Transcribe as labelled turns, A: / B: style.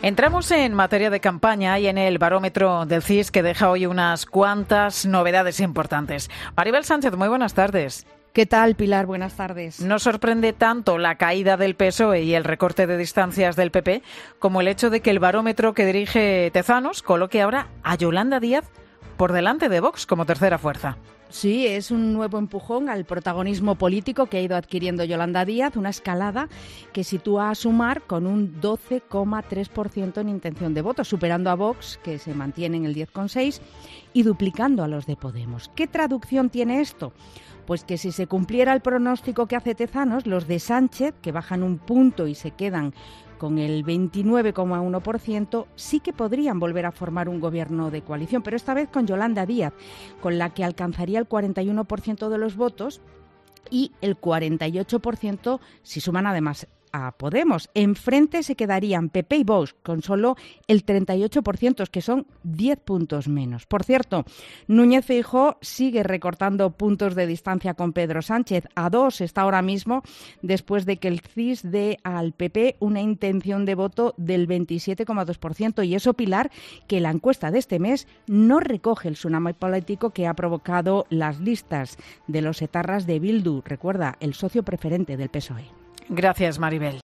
A: Entramos en materia de campaña y en el barómetro del CIS, que deja hoy unas cuantas novedades importantes. Maribel Sánchez, muy buenas tardes.
B: ¿Qué tal, Pilar? Buenas tardes.
A: No sorprende tanto la caída del PSOE y el recorte de distancias del PP como el hecho de que el barómetro que dirige Tezanos coloque ahora a Yolanda Díaz por delante de Vox como tercera fuerza.
B: Sí, es un nuevo empujón al protagonismo político que ha ido adquiriendo Yolanda Díaz, una escalada que sitúa a Sumar con un 12,3% en intención de voto, superando a Vox, que se mantiene en el 10,6%, y duplicando a los de Podemos. ¿Qué traducción tiene esto? Pues que si se cumpliera el pronóstico que hace Tezanos, los de Sánchez, que bajan un punto y se quedan con el 29,1%, sí que podrían volver a formar un gobierno de coalición, pero esta vez con Yolanda Díaz, con la que alcanzaría el 41% de los votos y el 48% si suman además a Podemos. Enfrente se quedarían PP y Vox con solo el 38%, que son 10 puntos menos. Por cierto, Núñez Feijóo sigue recortando puntos de distancia con Pedro Sánchez. A 2 está ahora mismo, después de que el CIS dé al PP una intención de voto del 27,2%. Y eso, Pilar, que la encuesta de este mes no recoge el tsunami político que ha provocado las listas de los etarras de Bildu. Recuerda, el socio preferente del PSOE.
A: Gracias, Maribel.